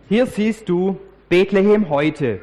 Hier siehst du Bethlehem heute.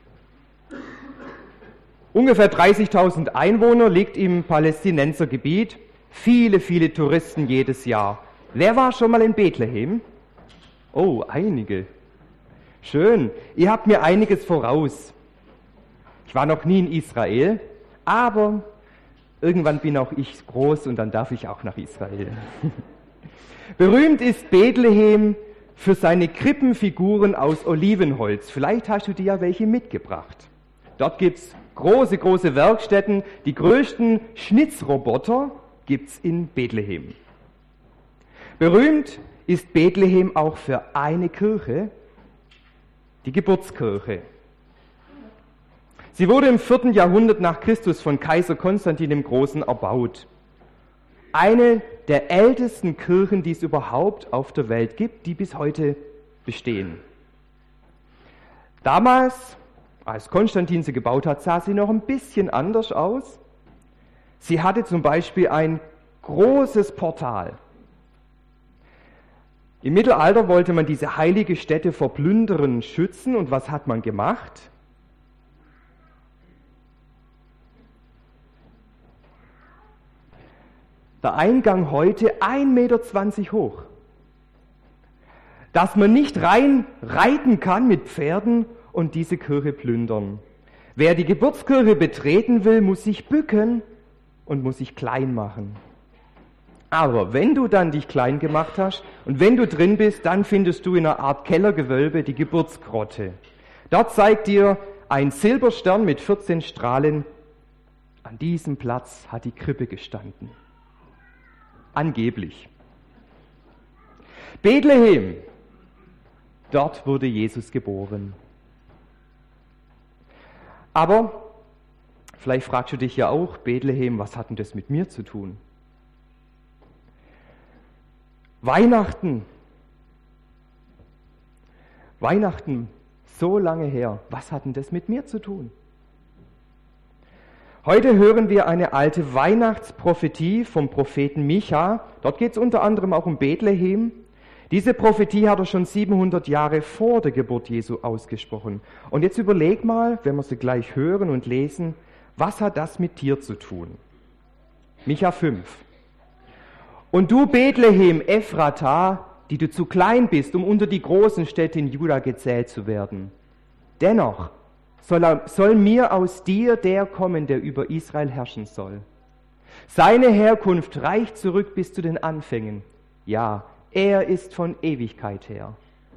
Ungefähr 30.000 Einwohner, liegt im Palästinensergebiet. Viele, viele Touristen jedes Jahr. Wer war schon mal in Bethlehem? Oh, einige. Schön, ihr habt mir einiges voraus. Ich war noch nie in Israel, aber irgendwann bin auch ich groß und dann darf ich auch nach Israel. Berühmt ist Bethlehem für seine Krippenfiguren aus Olivenholz. Vielleicht hast du dir ja welche mitgebracht. Dort gibt es große, große Werkstätten. Die größten Schnitzroboter gibt es in Bethlehem. Berühmt ist Bethlehem auch für eine Kirche, die Geburtskirche. Sie wurde im 4. Jahrhundert nach Christus von Kaiser Konstantin dem Großen erbaut. Eine der ältesten Kirchen, die es überhaupt auf der Welt gibt, die bis heute bestehen. Damals, als Konstantin sie gebaut hat, sah sie noch ein bisschen anders aus. Sie hatte zum Beispiel ein großes Portal. Im Mittelalter wollte man diese heilige Stätte vor Plünderern schützen, und was hat man gemacht? Der Eingang heute 1,20 Meter hoch. Dass man nicht rein reiten kann mit Pferden und diese Kirche plündern. Wer die Geburtskirche betreten will, muss sich bücken und muss sich klein machen. Aber wenn du dann dich klein gemacht hast und wenn du drin bist, dann findest du in einer Art Kellergewölbe die Geburtsgrotte. Dort zeigt dir ein Silberstern mit 14 Strahlen, an diesem Platz hat die Krippe gestanden. Angeblich. Bethlehem, dort wurde Jesus geboren. Aber vielleicht fragst du dich ja auch, Bethlehem, was hat denn das mit mir zu tun? Weihnachten, so lange her, was hat denn das mit mir zu tun? Heute hören wir eine alte Weihnachtsprophetie vom Propheten Micha. Dort geht es unter anderem auch um Bethlehem. Diese Prophetie hat er schon 700 Jahre vor der Geburt Jesu ausgesprochen. Und jetzt überleg mal, wenn wir sie gleich hören und lesen, was hat das mit dir zu tun? Micha 5. Und du Bethlehem Ephrata, die du zu klein bist, um unter die großen Städte in Juda gezählt zu werden. Dennoch soll mir aus dir der kommen, der über Israel herrschen soll. Seine Herkunft reicht zurück bis zu den Anfängen. Ja, er ist von Ewigkeit her.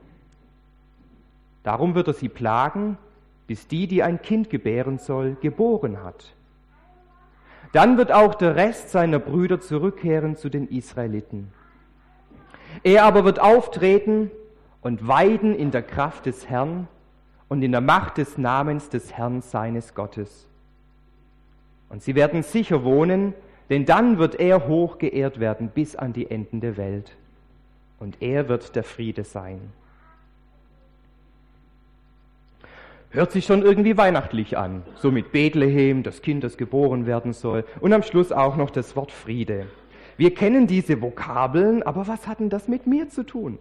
Darum wird er sie plagen, bis die ein Kind gebären soll, geboren hat. Dann wird auch der Rest seiner Brüder zurückkehren zu den Israeliten. Er aber wird auftreten und weiden in der Kraft des Herrn und in der Macht des Namens des Herrn seines Gottes. Und sie werden sicher wohnen, denn dann wird er hoch geehrt werden bis an die Enden der Welt. Und er wird der Friede sein. Hört sich schon irgendwie weihnachtlich an, so mit Bethlehem, das Kind, das geboren werden soll, und am Schluss auch noch das Wort Friede. Wir kennen diese Vokabeln, aber was hat denn das mit mir zu tun?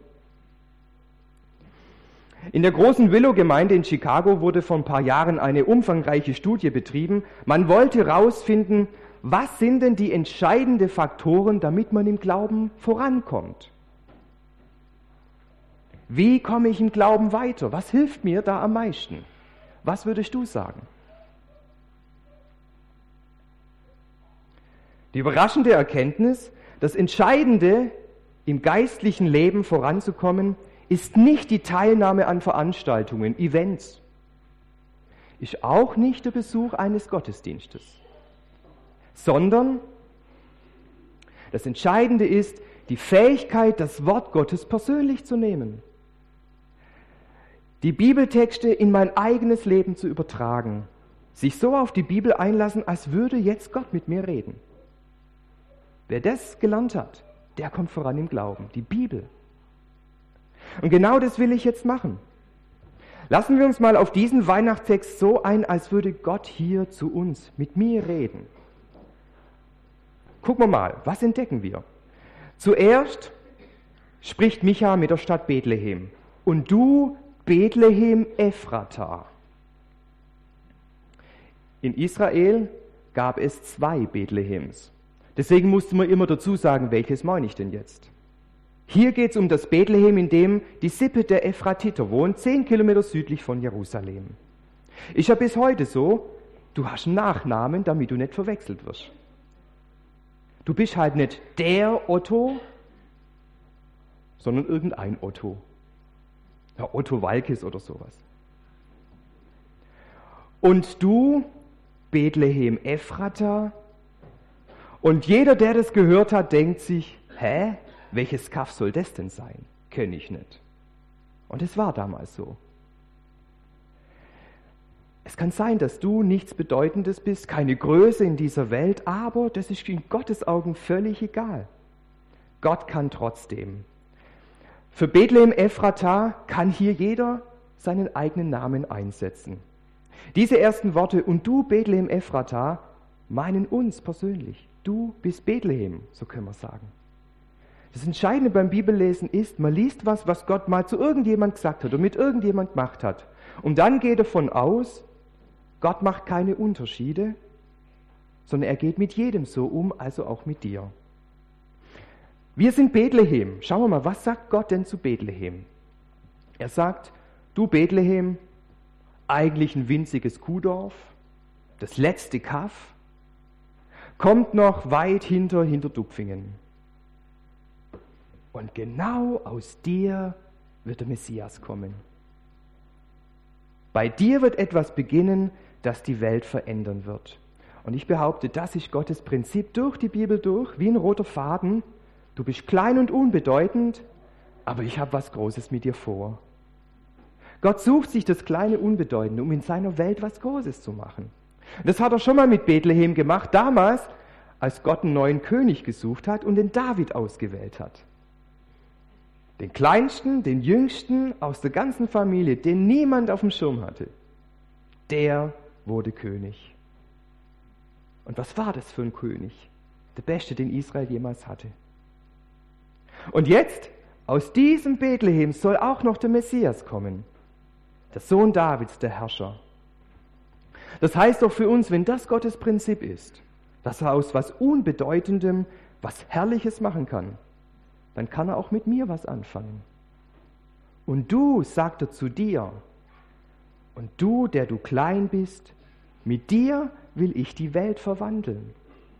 In der großen Willow-Gemeinde in Chicago wurde vor ein paar Jahren eine umfangreiche Studie betrieben. Man wollte herausfinden, was sind denn die entscheidenden Faktoren, damit man im Glauben vorankommt? Wie komme ich im Glauben weiter? Was hilft mir da am meisten? Was würdest du sagen? Die überraschende Erkenntnis, das Entscheidende im geistlichen Leben voranzukommen, ist nicht die Teilnahme an Veranstaltungen, Events, ist auch nicht der Besuch eines Gottesdienstes, sondern das Entscheidende ist die Fähigkeit, das Wort Gottes persönlich zu nehmen, die Bibeltexte in mein eigenes Leben zu übertragen, sich so auf die Bibel einlassen, als würde jetzt Gott mit mir reden. Wer das gelernt hat, der kommt voran im Glauben, die Bibel. Und genau das will ich jetzt machen. Lassen wir uns mal auf diesen Weihnachtstext so ein, als würde Gott hier zu uns, mit mir reden. Gucken wir mal, was entdecken wir? Zuerst spricht Micha mit der Stadt Bethlehem. Und du, Bethlehem Ephrata. In Israel gab es 2 Bethlehems. Deswegen musste man immer dazu sagen, welches meine ich denn jetzt? Hier geht es um das Bethlehem, in dem die Sippe der Ephratiter wohnt, 10 Kilometer südlich von Jerusalem. Ist ja bis heute so, du hast einen Nachnamen, damit du nicht verwechselt wirst. Du bist halt nicht der Otto, sondern irgendein Otto. Ja, Otto Walkes oder sowas. Und du, Bethlehem Ephrata, und jeder, der das gehört hat, denkt sich, hä, welches Kaff soll das denn sein? Kenne ich nicht. Und es war damals so. Es kann sein, dass du nichts Bedeutendes bist, keine Größe in dieser Welt, aber das ist in Gottes Augen völlig egal. Gott kann trotzdem. Für Bethlehem Ephrata kann hier jeder seinen eigenen Namen einsetzen. Diese ersten Worte, und du, Bethlehem Ephrata, meinen uns persönlich. Du bist Bethlehem, so können wir sagen. Das Entscheidende beim Bibellesen ist, man liest was Gott mal zu irgendjemand gesagt hat oder mit irgendjemand gemacht hat. Und dann geht davon aus, Gott macht keine Unterschiede, sondern er geht mit jedem so um, also auch mit dir. Wir sind Bethlehem. Schauen wir mal, was sagt Gott denn zu Bethlehem? Er sagt, du Bethlehem, eigentlich ein winziges Kuhdorf, das letzte Kaff, kommt noch weit hinter Dupfingen. Und genau aus dir wird der Messias kommen. Bei dir wird etwas beginnen, das die Welt verändern wird. Und ich behaupte, das ist Gottes Prinzip durch die Bibel durch, wie ein roter Faden. Du bist klein und unbedeutend, aber ich habe was Großes mit dir vor. Gott sucht sich das kleine Unbedeutende, um in seiner Welt was Großes zu machen. Und das hat er schon mal mit Bethlehem gemacht, damals, als Gott einen neuen König gesucht hat und den David ausgewählt hat. Den kleinsten, den jüngsten aus der ganzen Familie, den niemand auf dem Schirm hatte. Der wurde König. Und was war das für ein König? Der beste, den Israel jemals hatte. Und jetzt, aus diesem Bethlehem soll auch noch der Messias kommen. Der Sohn Davids, der Herrscher. Das heißt doch für uns, wenn das Gottes Prinzip ist, dass er aus was Unbedeutendem was Herrliches machen kann, dann kann er auch mit mir was anfangen. Und du, sagt er zu dir, und du, der du klein bist, mit dir will ich die Welt verwandeln.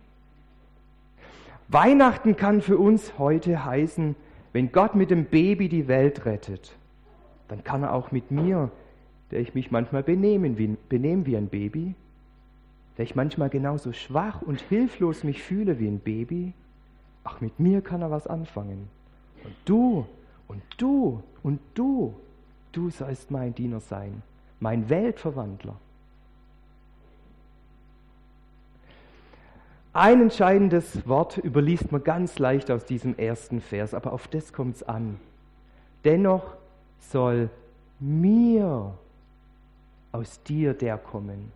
Weihnachten kann für uns heute heißen, wenn Gott mit dem Baby die Welt rettet, dann kann er auch mit mir, der ich mich manchmal benehme wie ein Baby, der ich manchmal genauso schwach und hilflos mich fühle wie ein Baby, auch mit mir kann er was anfangen. Und du, und du, und du sollst mein Diener sein, mein Weltverwandler. Ein entscheidendes Wort überliest man ganz leicht aus diesem ersten Vers, aber auf das kommt es an. Dennoch soll mir aus dir der kommen.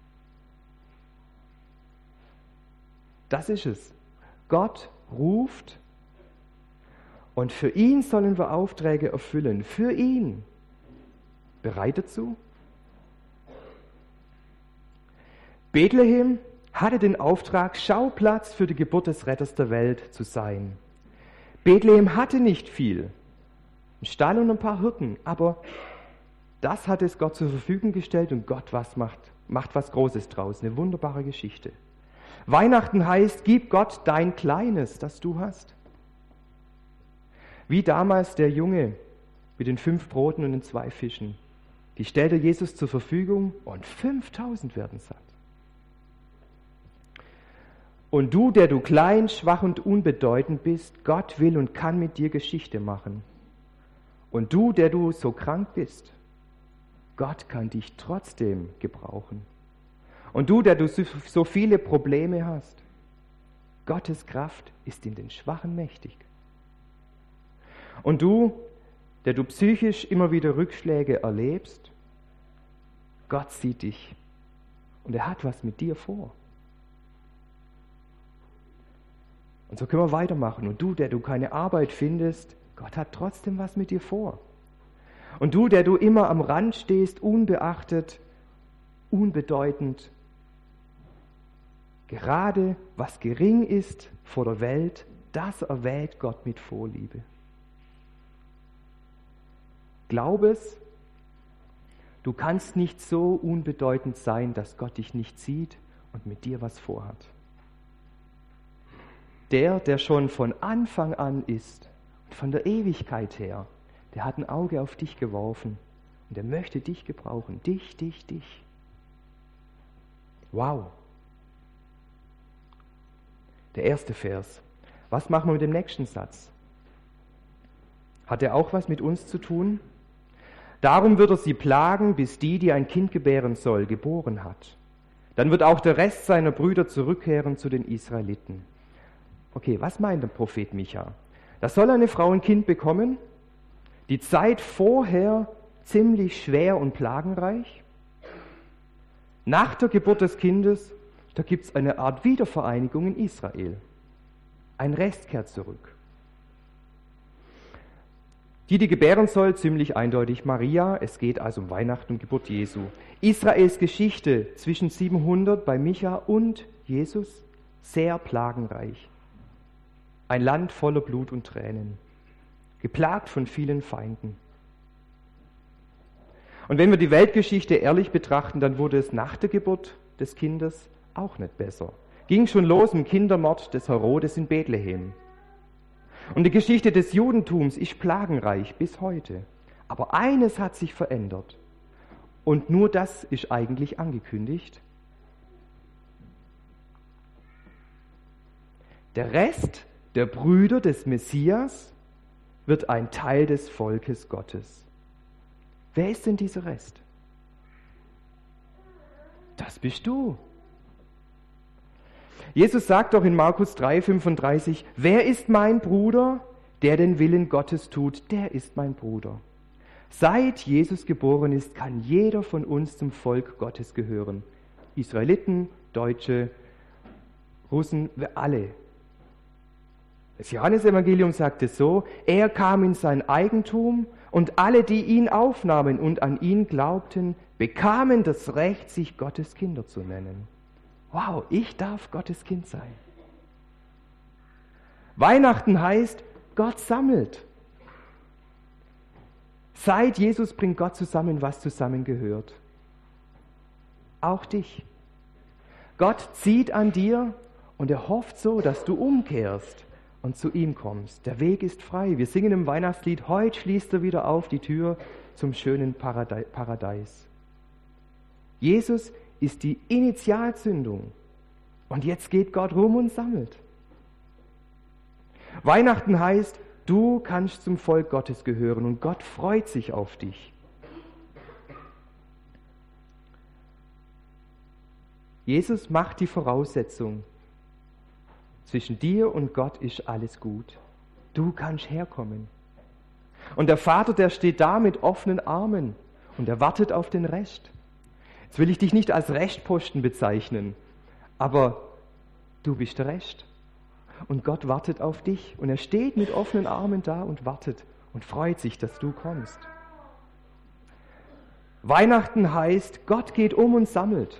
Das ist es. Gott ruft und für ihn sollen wir Aufträge erfüllen. Für ihn. Bereit dazu? Bethlehem hatte den Auftrag, Schauplatz für die Geburt des Retters der Welt zu sein. Bethlehem hatte nicht viel. Ein Stall und ein paar Hirten, aber das hat es Gott zur Verfügung gestellt und Gott macht was Großes draus, eine wunderbare Geschichte. Weihnachten heißt, gib Gott dein Kleines, das du hast. Wie damals der Junge mit den 5 Broten und den 2 Fischen. Die stellt er Jesus zur Verfügung und 5000 werden satt. Und du, der du klein, schwach und unbedeutend bist, Gott will und kann mit dir Geschichte machen. Und du, der du so krank bist, Gott kann dich trotzdem gebrauchen. Und du, der du so viele Probleme hast, Gottes Kraft ist in den Schwachen mächtig. Und du, der du psychisch immer wieder Rückschläge erlebst, Gott sieht dich und er hat was mit dir vor. Und so können wir weitermachen. Und du, der du keine Arbeit findest, Gott hat trotzdem was mit dir vor. Und du, der du immer am Rand stehst, unbeachtet, unbedeutend, gerade was gering ist vor der Welt, das erwählt Gott mit Vorliebe. Glaub es, du kannst nicht so unbedeutend sein, dass Gott dich nicht sieht und mit dir was vorhat. Der schon von Anfang an ist und von der Ewigkeit her, der hat ein Auge auf dich geworfen und er möchte dich gebrauchen. Dich. Wow. Der erste Vers. Was machen wir mit dem nächsten Satz? Hat er auch was mit uns zu tun? Darum wird er sie plagen, bis die ein Kind gebären soll, geboren hat. Dann wird auch der Rest seiner Brüder zurückkehren zu den Israeliten. Okay, was meint der Prophet Micha? Da soll eine Frau ein Kind bekommen, die Zeit vorher ziemlich schwer und plagenreich. Nach der Geburt des Kindes, da gibt es eine Art Wiedervereinigung in Israel. Ein Rest kehrt zurück. Die gebären soll, ziemlich eindeutig Maria. Es geht also um Weihnachten und Geburt Jesu. Israels Geschichte zwischen 700 bei Micha und Jesus, sehr plagenreich. Ein Land voller Blut und Tränen, geplagt von vielen Feinden. Und wenn wir die Weltgeschichte ehrlich betrachten, dann wurde es nach der Geburt des Kindes auch nicht besser. Ging schon los im Kindermord des Herodes in Bethlehem. Und die Geschichte des Judentums ist plagenreich bis heute. Aber eines hat sich verändert. Und nur das ist eigentlich angekündigt. Der Rest der Brüder des Messias wird ein Teil des Volkes Gottes. Wer ist denn dieser Rest? Das bist du. Jesus sagt doch in Markus 3,35, wer ist mein Bruder? Der den Willen Gottes tut, der ist mein Bruder. Seit Jesus geboren ist, kann jeder von uns zum Volk Gottes gehören. Israeliten, Deutsche, Russen, wir alle. Das Johannesevangelium sagt es so, er kam in sein Eigentum und alle, die ihn aufnahmen und an ihn glaubten, bekamen das Recht, sich Gottes Kinder zu nennen. Wow, ich darf Gottes Kind sein. Weihnachten heißt, Gott sammelt. Seit Jesus bringt Gott zusammen, was zusammengehört. Auch dich. Gott zieht an dir und er hofft so, dass du umkehrst und zu ihm kommst. Der Weg ist frei. Wir singen im Weihnachtslied, heute schließt er wieder auf die Tür zum schönen Paradies. Jesus ist die Initialzündung. Und jetzt geht Gott rum und sammelt. Weihnachten heißt, du kannst zum Volk Gottes gehören und Gott freut sich auf dich. Jesus macht die Voraussetzung. Zwischen dir und Gott ist alles gut. Du kannst herkommen. Und der Vater, der steht da mit offenen Armen und er wartet auf den Rest. Jetzt will ich dich nicht als Restposten bezeichnen, aber du bist der Rest. Und Gott wartet auf dich und er steht mit offenen Armen da und wartet und freut sich, dass du kommst. Weihnachten heißt, Gott geht um und sammelt.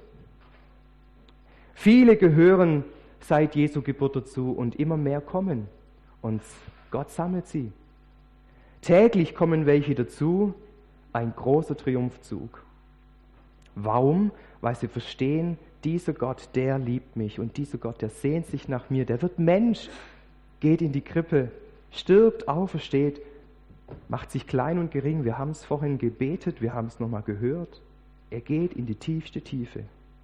Viele gehören seit Jesu Geburt dazu und immer mehr kommen und Gott sammelt sie. Täglich kommen welche dazu, ein großer Triumphzug. Warum? Weil sie verstehen, dieser Gott, der liebt mich und dieser Gott, der sehnt sich nach mir, der wird Mensch, geht in die Krippe, stirbt, aufersteht, macht sich klein und gering. Wir haben es vorhin gebetet, wir haben es nochmal gehört. Er geht in die tiefste Tiefe.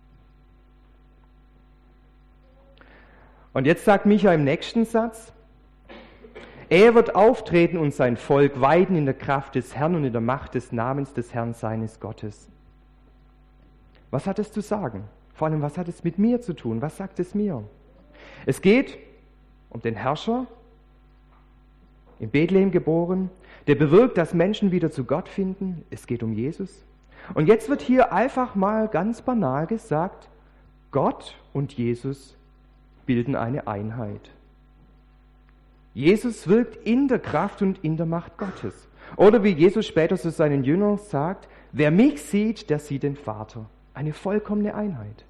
Und jetzt sagt Micha im nächsten Satz, er wird auftreten und sein Volk weiden in der Kraft des Herrn und in der Macht des Namens des Herrn seines Gottes. Was hat es zu sagen? Vor allem, was hat es mit mir zu tun? Was sagt es mir? Es geht um den Herrscher, in Bethlehem geboren, der bewirkt, dass Menschen wieder zu Gott finden. Es geht um Jesus. Und jetzt wird hier einfach mal ganz banal gesagt, Gott und Jesus bilden eine Einheit. Jesus wirkt in der Kraft und in der Macht Gottes. Oder wie Jesus später zu seinen Jüngern sagt, wer mich sieht, der sieht den Vater. Eine vollkommene Einheit.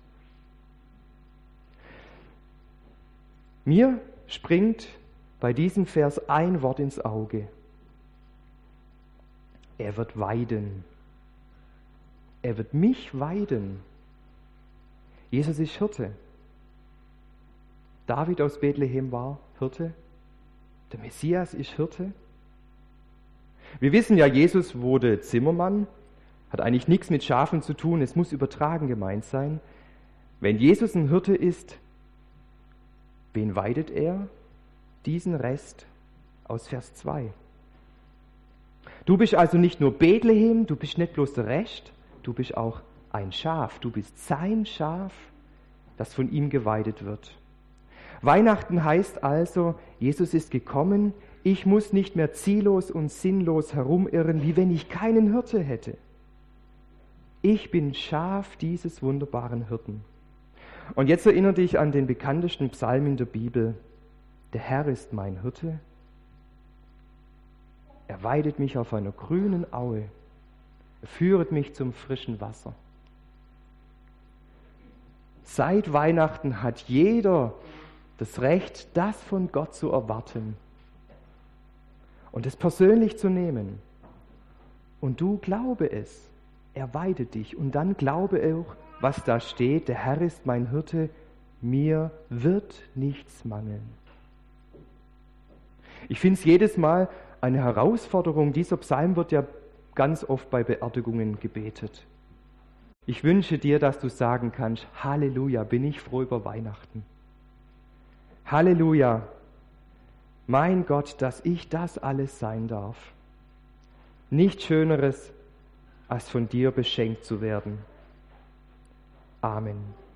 Mir springt bei diesem Vers ein Wort ins Auge. Er wird weiden. Er wird mich weiden. Jesus ist Hirte. David aus Bethlehem war Hirte. Der Messias ist Hirte. Wir wissen ja, Jesus wurde Zimmermann, hat eigentlich nichts mit Schafen zu tun, es muss übertragen gemeint sein. Wenn Jesus ein Hirte ist, wen weidet er? Diesen Rest aus Vers 2. Du bist also nicht nur Bethlehem, du bist nicht bloß der Rest, du bist auch ein Schaf, du bist sein Schaf, das von ihm geweidet wird. Weihnachten heißt also, Jesus ist gekommen, ich muss nicht mehr ziellos und sinnlos herumirren, wie wenn ich keinen Hirte hätte. Ich bin Schaf dieses wunderbaren Hirten. Und jetzt erinnere dich an den bekanntesten Psalm in der Bibel. Der Herr ist mein Hirte. Er weidet mich auf einer grünen Aue. Er führet mich zum frischen Wasser. Seit Weihnachten hat jeder das Recht, das von Gott zu erwarten und es persönlich zu nehmen. Und du glaube es, er weidet dich. Und dann glaube auch, was da steht, der Herr ist mein Hirte, mir wird nichts mangeln. Ich finde es jedes Mal eine Herausforderung. Dieser Psalm wird ja ganz oft bei Beerdigungen gebetet. Ich wünsche dir, dass du sagen kannst, Halleluja, bin ich froh über Weihnachten. Halleluja, mein Gott, dass ich das alles sein darf. Nichts Schöneres, als von dir beschenkt zu werden. Amen.